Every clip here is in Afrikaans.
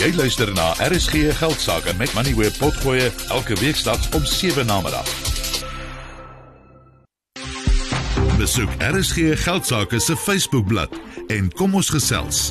Jy luister na RSG Geldsaake met Money Web Potgoe elke weeksdag om 7 namiddag. Besoek RSG Geldsaake se Facebookblad en kom ons gesels.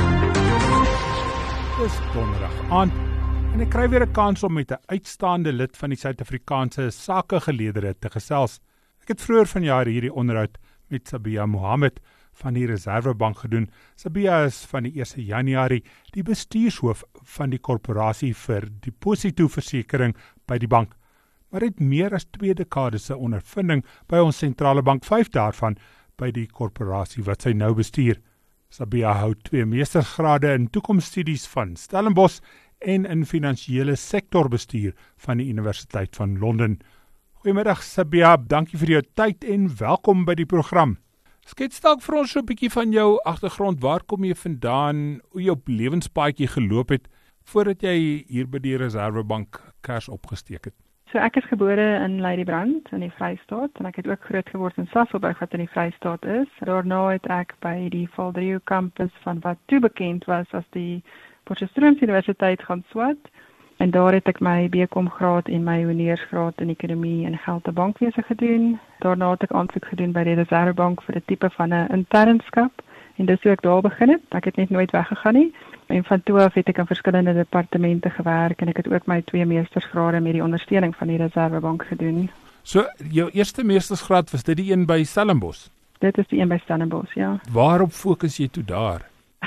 Dis donderdag aand en ek kry weer 'n kans om met 'n uitstaande lid van die Suid-Afrikaanse sakegeleerdere te gesels. Ek het vroeër vanjaar hierdie onderhoud met Sabia Mohammed van die Reservebank gedoen. Sabia is van die 1 Januarie die bestuurshoof van die korporasie vir depositoversekering by die bank, maar het meer as 2 dekades se ondervinding by ons sentrale bank, 5 daarvan by die korporasie wat sy nou bestuur. Sabia hou 2 meestersgrade in toekomsstudies van Stellenbosch en in finansiële sektorbestuur van die Universiteit van Londen. Goeiemiddag Sabia, dankie vir jou tyd en welkom by die program. Skets dalk vir ons so 'n bietjie van jou agtergrond. Waar kom jy vandaan, hoe jou lewenspaadjie geloop het voordat jy hier by die Reservebank kers opgesteek het? So ek is gebore in Ladybrand in die Vrystaat en ek het ook groot geword in Sasolburg wat in die Vrystaat is. Daarna het ek by die Valdrio kampus van wat toe bekend was as die Potchefstroom Universiteit gaan swat. En daar het ek my BCom graad en my honeursgraad in ekonomie en geld en bankwese gedoen. Daarna het ek aansoek gedoen by die Reservebank vir 'n tipe van 'n internskap en dis hoe ek daar begin het. Ek het net nooit weggegaan nie. En van toe af het ek in verskillende departemente gewerk en ek het ook my 2 meestersgrade met die ondersteuning van die Reservebank gedoen. So, jou eerste meestersgraad, was dit die een by Stellenbosch? Dit is die een by Stellenbosch, ja. Waarop fokus jy toe daar?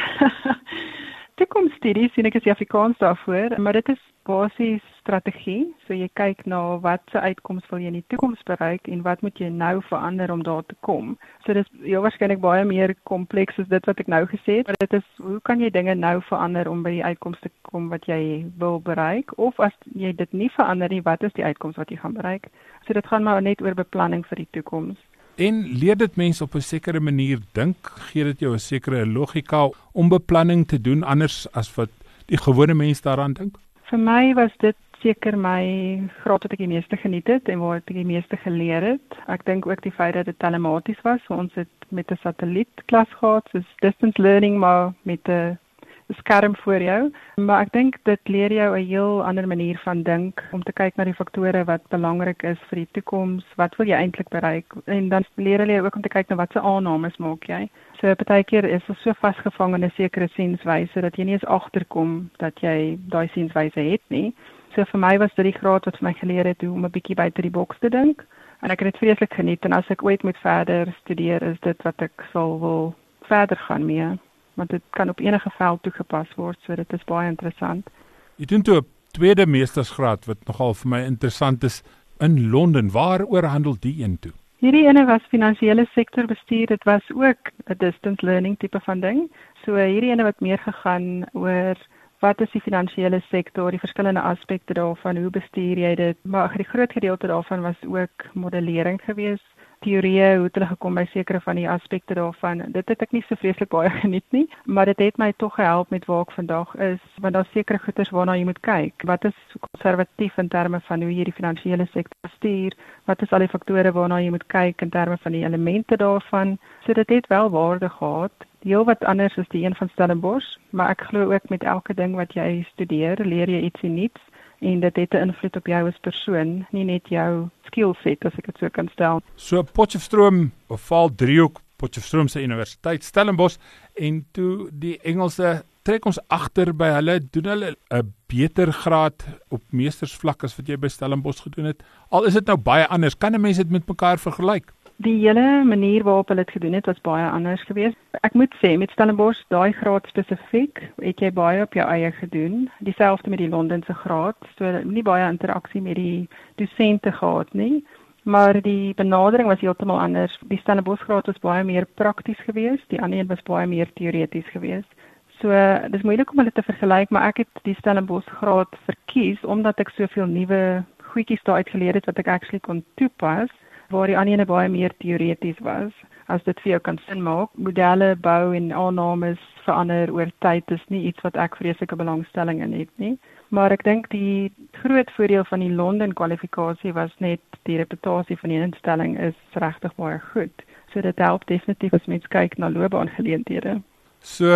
Toekomsstudies, sien ek is die Afrikaans daarvoor, maar dit is basies strategie. So jy kyk na wat se uitkoms wil jy in die toekoms bereik en wat moet jy nou verander om daar te kom. So dit is heel waarskynlik baie meer kompleks as dit wat ek nou gesê het, maar dit is hoe kan jy dinge nou verander om by die uitkoms te kom wat jy wil bereik, of as jy dit nie verander nie, wat is die uitkoms wat jy gaan bereik. So dit gaan maar net oor beplanning vir die toekoms. En leer dit mense op 'n sekere manier dink, gee dit jou 'n sekere logika om beplanning te doen anders as wat die gewone mens daaraan dink? Vir my was dit seker my graad wat ek die meeste geniet het en waar ek die meeste geleer het. Ek dink ook die feit dat dit telematies was, so ons het met 'n satellietklas gehad, soos distance learning, maar met 'n skerm voor jou. Maar ek dink dit leer jou 'n heel ander manier van dink, om te kyk na die faktore wat belangrik is vir die toekoms, wat wil jy eintlik bereik, en dan leer hulle jou ook om te kyk na watse aannames maak jy. So partykeer is ons so vasgevang in 'n sekere sienswyse dat jy nie eens agterkom dat jy daai sienswyse het nie. So vir my was dit die graad wat vir my geleer het hoe om 'n bietjie buite die boks te dink, en ek het dit vreeslik geniet, en as ek ooit moet verder studeer, is dit wat ek sal wil verder gaan mee. Want dit kan op enige veld toegepas word, so dit is baie interessant. Jy doen toe 'n tweede meestersgraad wat nogal vir my interessant is in Londen. Waaroor handel die een toe? Hierdie ene was finansiële sektorbestuur. Dit was ook 'n distance learning tipe van ding. So hierdie ene wat meer gegaan oor wat is die finansiële sektor, die verskillende aspekte daarvan, hoe bestuur jy dit? Maar die groot gedeelte daarvan was ook modellering geweest. Teorieë, hoe het hulle gekom by sekere van die aspekte daarvan. Dit het ek nie so vreeslik baie geniet nie, maar dit het my tog gehelp met waar ek vandag is, want daar is sekere goeders waarna jy moet kyk. Wat is konservatief in terme van hoe jy die finansiële sektor stuur? Wat is al die faktore waarna jy moet kyk in terme van die elemente daarvan? So dit het wel waarde gehad. Heel wat anders is die een van Stellenbosch, maar ek glo ook met elke ding wat jy studeer, leer jy ietsie nuuts. En dit het 'n invloed op jou as persoon, nie net jou skillset, as ek dit so kan stel. So Potchefstroom, of Valdriehoek, Potchefstroom se Universiteit, Stellenbosch, en toe die Engelse trek ons agter by hulle, doen hulle 'n beter graad op meestersvlak as wat jy by Stellenbosch gedoen het. Al is dit nou baie anders, kan 'n mens dit met mekaar vergelyk? Die hele manier waarop hulle dit gedoen het, was baie anders geweest. Ek moet sê, met Stellenbosch, daai graad spesifiek, het jy baie op jou eie gedoen. Dieselfde met die Londense graad, so nie baie interaksie met die dosente gehad nie. Maar die benadering was heeltemal anders. Die Stellenbosch graad was baie meer prakties geweest, die ander een was baie meer teoreties geweest. So, dis moeilik om hulle te vergelyk, maar ek het die Stellenbosch graad verkies, omdat ek soveel nuwe goedjies daar uitgeleer het, wat ek actually kon toepas, waar die ander ene baie meer teoreties was, as dit vir jou kan sin maak. Modelle bou en aannames verander oor tyd is nie iets wat ek vreeslike belangstelling in het nie. Maar ek dink die groot voordeel van die Londen kwalifikasie was net die reputasie van die instelling is regtig baie goed. So dit help definitief as mens kyk na loopbaangeleenthede. So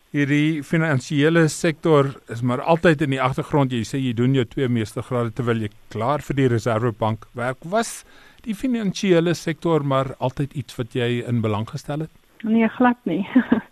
Hierdie finansiële sektor is maar altyd in die agtergrond. Jy sê jy doen jou 2 meestergrade terwyl jy klaar vir die Reservebank werk. Was die finansiële sektor maar altyd iets wat jy in belang gestel het? Nee, glad nie.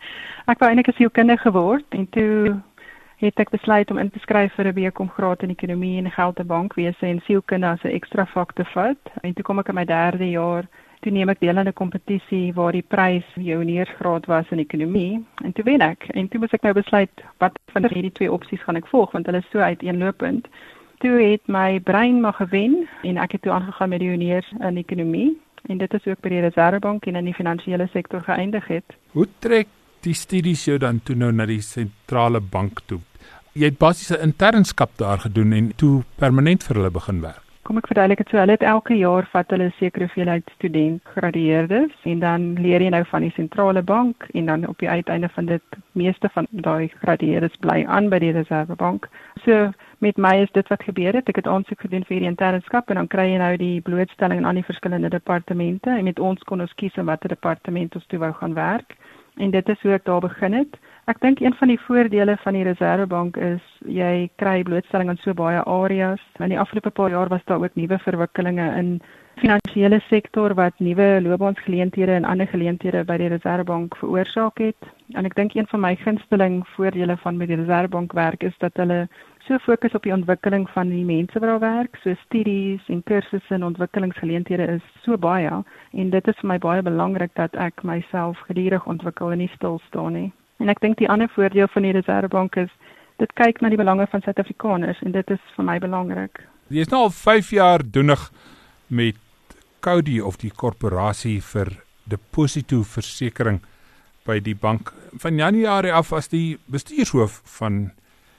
Ek wou eintlik 'n sielkundige geword en toe het ek besluit om in te skryf vir 'n BCom graad in ekonomie en geld- en bankwese en sielkunde as 'n ekstra vak te vat. En toe kom ek in my 3de jaar. Toe neem ek deel aan 'n kompetisie waar die prys joniersgraad was in ekonomie en toe wen ek. En toe moes ek nou besluit wat van hierdie 2 opsies gaan ek volg want hulle is so uiteenlopend. Toe het my brein maar gewen en ek het toe aangegaan met die juniors in ekonomie en dit is ook by die Reservebank en in die finansiële sektor geëindig het. Hoe trek die studies jou dan toe nou na die sentrale bank toe? Jy het basies 'n internskap daar gedoen en toe permanent vir hulle begin werk. Kom ek verduidelik dit so, hulle het elke jaar vat hulle 'n sekere hoeveelheid student gradueerdes en dan leer jy nou van die sentrale bank en dan op die uiteinde van dit meeste van daai gradueerdes bly aan by die Reservebank. So met my is dit wat gebeur het. Ek het aansoek gedoen vir die internskap en dan kry jy nou die blootstelling aan die verskillende departemente en met ons kon ons kies in watter departement ons toe wou gaan werk. En dit is hoe ek daar begin het. Ek dink een van die voordele van die Reservebank is jy kry blootstelling aan so baie areas. In die afgelope paar jaar was daar ook nuwe verwikkelinge in finansiële sektor wat nuwe loopbaansgeleenthede en ander geleenthede by die Reservebank veroorsaak het. En ek dink een van my gunsteling voordele van met die Reservebank werk is dat hulle so fokus op die ontwikkeling van die mense wat daar werk, so studies en kursusse en ontwikkelingsgeleenthede is so baie en dit is vir my baie belangrik dat ek myself gedurig ontwikkel en nie stil staan nie. En ek dink die ander voordeel van die Reservebank is dit kyk na die belange van Suid-Afrikaners en dit is vir my belangrik. Jy is nou al 5 jaar doenig met Coady of die korporasie vir depositoversekering by die bank. Van Januarie af as die bestuurshoof van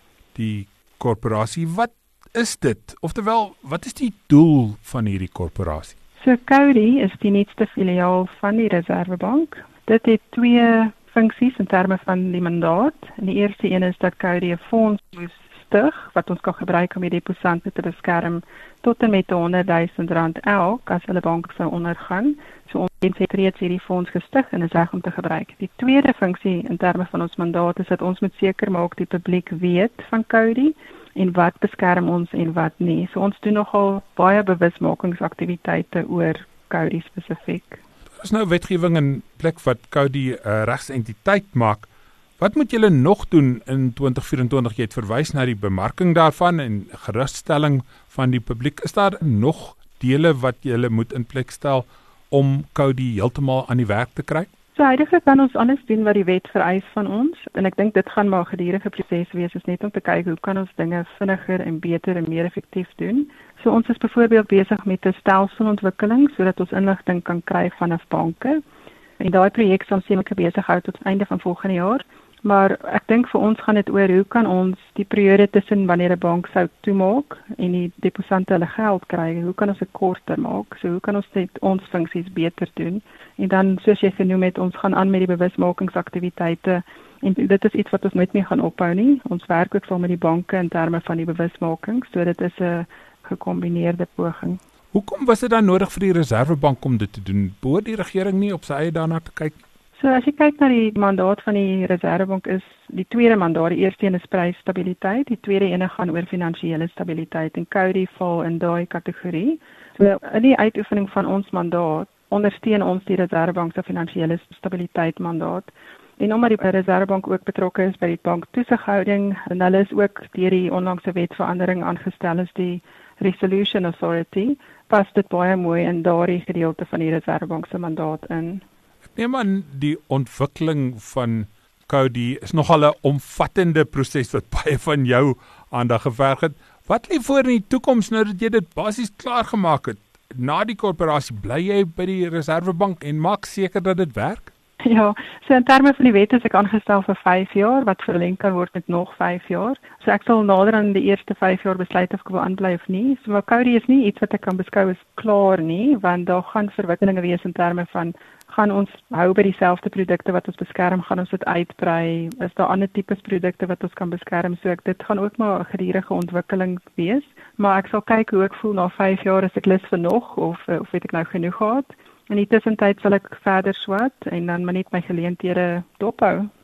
die korporasie. Wat is dit? Oftewel, wat is die doel van hierdie korporasie? So Coady is die nuutste filiaal van die Reservebank. Dit het 2 funksies in terme van die mandaat. En die eerste een is dat Coady 'n fonds moet stig wat ons kan gebruik om die deposante te beskerm tot en met R100,000 elk as hulle bank sou ondergaan. So ons het reeds hierdie fonds gestig en is reg om te gebruik. Die tweede funksie in terme van ons mandaat is dat ons moet seker maak die publiek weet van Coady en wat beskerm ons en wat nie. So ons doen nogal baie bewusmakingsaktiwiteite oor Coady spesifiek. Daar is nou wetgewing in plek wat Coady 'n regsentiteit maak. Wat moet julle nog doen in 2024? Jy het verwys na die bemarking daarvan en gerusstelling van die publiek. Is daar nog dele wat julle moet in plek stel om Coady heeltemal aan die werk te kry? So huidigelik kan ons alles doen wat die wet vereis van ons en ek dink dit gaan maar 'n gedurende proses wees, is net om te kyk hoe kan ons dinge vinniger en beter en meer effektief doen. So ons is byvoorbeeld besig met 'n stelselontwikkeling sodat ons inligting kan kry vanaf banke. En daai projek sal seker besig hou tot einde van volgende jaar. Maar ek dink vir ons gaan dit oor hoe kan ons die periode tussen wanneer 'n bank sou toemaak en die deposante hulle geld kry, hoe kan ons dit korter maak? So hoe kan ons dit ons funksies beter doen? En dan soos jy genoem het, ons gaan aan met die bewusmakingsaktiwiteite en dit is iets wat ons nooit meer gaan ophou nie. Ons werk ook saam met die banke in terme van die bewusmaking, so dit is 'n gekombineerde poging. Hoekom was dit dan nodig vir die Reservebank om dit te doen? Behoort die regering nie op sy eie daarna te kyk? So as jy kyk na die mandaat van die Reservebank is die tweede mandaat, die eerste een is prysstabiliteit, die tweede ene gaan oor finansiële stabiliteit en Coady val in daai kategorie. So in die uitoefening van ons mandaat ondersteun ons die Reservebank se finansiële stabiliteit mandaat. En omdat die Reservebank ook betrokke is by die banktoesighouding en hulle is ook deur die onlangse wetverandering aangestel as die Resolution Authority, pas dit baie mooi in daardie gedeelte van die Reservebank se mandaat in. Neem aan die ontwikkeling van Coady is nogal 'n omvattende proses wat baie van jou aandag geverg het. Wat lê voor in die toekoms nou dat jy dit basies klaar gemaak het? Na die korporasie bly jy by die Reservebank en maak seker dat dit werk? Ja, so in terme van die wet is ek aangestel vir 5 jaar wat verleng kan word met nog 5 jaar. So ek sal nader aan die eerste 5 jaar besluit of ek wil aanbly of nie. So maar Coady is nie iets wat ek kan beskou as klaar nie, want daar gaan verwikkelinge wees in terme van gaan ons hou by dieselfde produkte wat ons beskerm, gaan ons dit uitbrei, is daar ander tipes produkte wat ons kan beskerm, so dit gaan ook maar 'n gedurende ontwikkeling wees, maar ek sal kyk hoe ek voel na 5 jaar as ek lus vir nog, of het ek nou genoeg gehad. In die tussentyd sal ek verder swat en dan maar net my geleenthede dophou.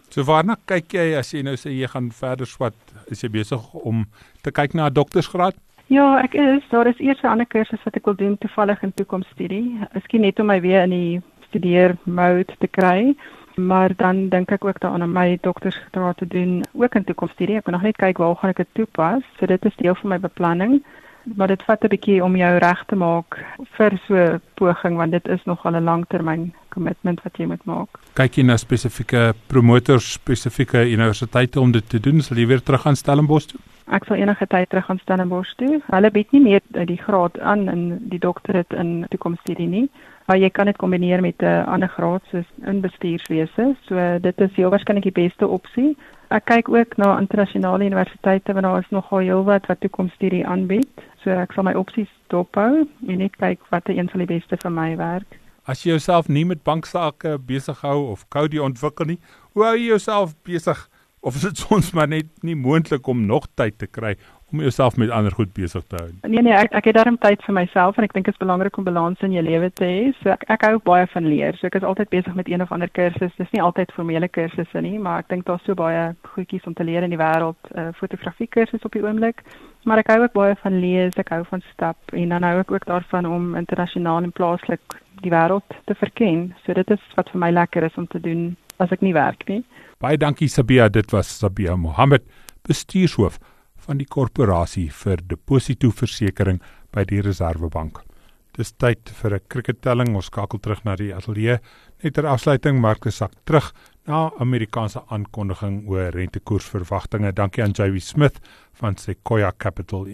So waarna kyk jy as jy nou sê jy gaan verder swat? Is jy besig om te kyk na 'n doktersgraad? Ja, ek is. Daar is eers 'n ander kursus wat ek wil doen toevallig in toekomsstudie. Miskien net om my weer in die studeermode te kry. Maar dan dink ek ook daaraan om my doktersgraad te doen, ook in toekomsstudie. Ek moet nog net kyk waar gaan ek dit toepas. So dit is deel van my beplanning. Maar dit vat 'n bietjie om jou reg te maak vir so 'n poging, want dit is nogal 'n langtermyn kommitment wat jy moet maak. Kyk jy na spesifieke promotors, spesifieke universiteite om dit te doen? Sal jy weer terug gaan Stellenbosch toe? Ek sal enige tyd terug gaan Stellenbosch toe. Hulle bied nie meer die graad aan in die doktoraat in toekomsstudie nie. Maar jy kan dit kombineer met 'n ander graad soos in bestuurswese. So dit is heel waarskynlik die beste opsie. Ek kyk ook na internasionale universiteite want daar is nogal heelwat wat toekomsstudie aanbied. So ek sal my opsies dophou en net kyk watter een sal die beste vir my werk. As jy jouself nie met banksaake besig hou of codie ontwikkel nie, hoe hou jy jouself besig? Of is dit soms maar net nie moontlik om nog tyd te kry om jouself met ander goed besig te hou? Nee, ek het daarom tyd vir myself en ek dink dit is belangrik om balans in jou lewe te hê. So ek hou baie van leer. So ek is altyd besig met een of ander kursus. Dis nie altyd formele kursusse nie, maar ek dink daar's so baie goedjies om te leer in die wêreld. Fotografie kursus op die oomblik. Maar ek hou ook baie van lees, ek hou van stap en dan hou ek ook daarvan om internasionaal en plaaslik die wêreld te verken. So dit is wat vir my lekker is om te doen as ek nie werk nie. Baie dankie Sabia, dit was Sabia Mohammed, bestuurshoof van die korporasie vir depositoversekering by die Reserwebank. Dis tyd vir 'n krikettelling, ons skakel terug na die ateljee. Net ter afsluiting, markte sak terug na Amerikaanse aankondiging oor rentekoersverwagtinge. Dankie aan JW Smith van Sequoia Capital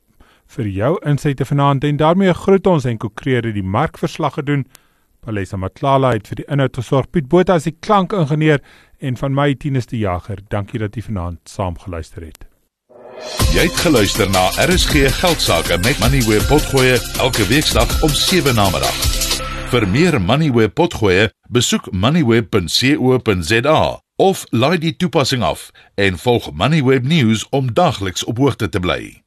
vir jou insigte vanaand en daarmee groet ons en Kokreer die markverslag gedoen. Palesa Matlala het vir die inhoud gesorg. Piet Botha is die klankingenieur en van my Tinus die Jager. Dankie dat jy vanaand saam geluister het. Jy het geluister na RSG Geldsaake met Moneyweb Potgoe elke weekdag om 7 namiddag. Vir meer Moneyweb Potgoe, besoek moneyweb.co.za of laai die toepassing af en volg Moneyweb News om dagliks op hoogte te bly.